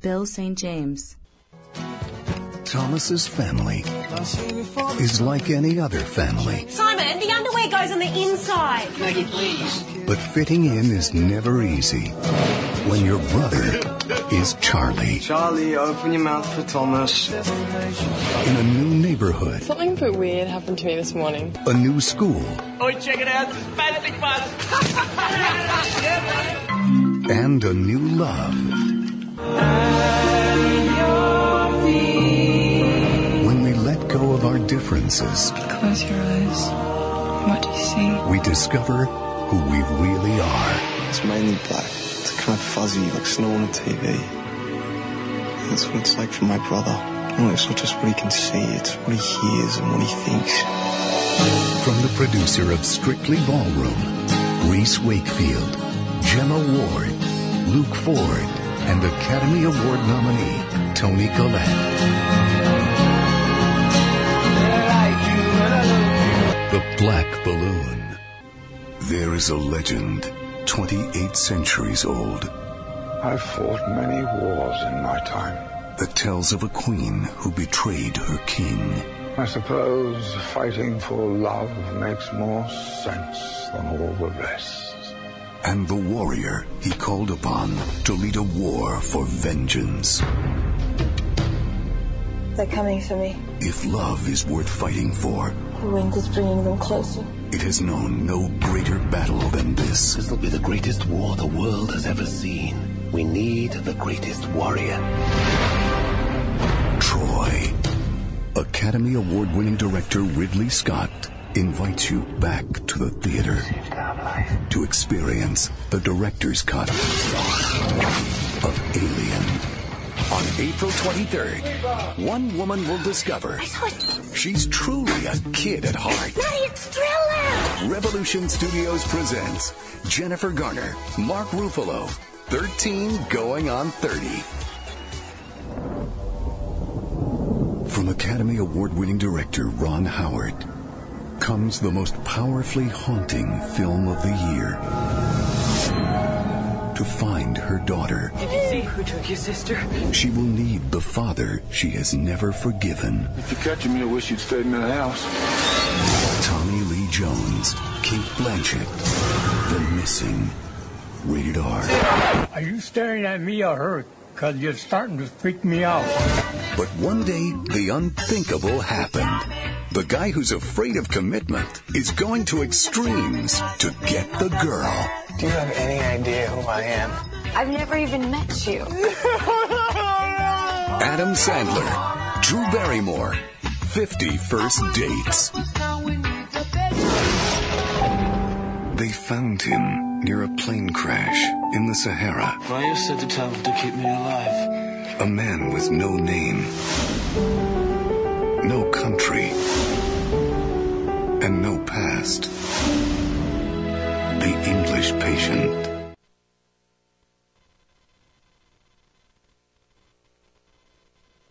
Bill St. James. Thomas's family is like any other family. Simon, the underwear goes on the inside. Maggie, please. But fitting in is never easy when your brother is Charlie. Charlie, open your mouth for Thomas. In a new neighborhood. Something a bit weird happened to me this morning. A new school. Oi, check it out. This is Fantastic Buzz. And a new love. When we let go of our differences, Close your eyes. What do you see? we discover who we really are. It's mainly black. It's kind of fuzzy, like snow on a TV. That's what it's like for my brother. No, it's not just what he can see, it's what he hears and what he thinks. From the producer of Strictly Ballroom, Reese Wakefield, Gemma Ward, Luke Ford, and Academy Award nominee Toni Collette. The Black Balloon. There is a legend 28 centuries old I've fought many wars in my time. that tells of a queen who betrayed her king. I suppose fighting for love makes more sense than all the rest. And the warrior he called upon to lead a war for vengeance. They're coming for me. If love is worth fighting for, The wind is bringing them closer. it has known no greater battle than this. This will be the greatest war the world has ever seen. We need the greatest warrior. Troy. Academy Award-winning director Ridley Scott invites you back to the theater to experience the director's cut of Alien. On April 23rd, one woman will discover she's truly a kid at heart. Daddy, it's Thriller! Revolution Studios presents Jennifer Garner, Mark Ruffalo, 13 Going on 30. From Academy Award-winning director Ron Howard comes the most powerfully haunting film of the year. To find her daughter, Did you see who took your sister? she will need the father she has never forgiven. If you're catching me, I wish you'd stayed in the house. Tommy Lee Jones, Kate Blanchett, The Missing. Rated R. Are you staring at me or her? Because you're starting to freak me out. But one day, the unthinkable happened. The guy who's afraid of commitment is going to extremes to get the girl. Do you have any idea who I am? I've never even met you. Adam Sandler, Drew Barrymore, 50 First Dates. They found him near a plane crash in the Sahara. I used to travel to keep me alive. A man with no name, no country, and no past. The English Patient.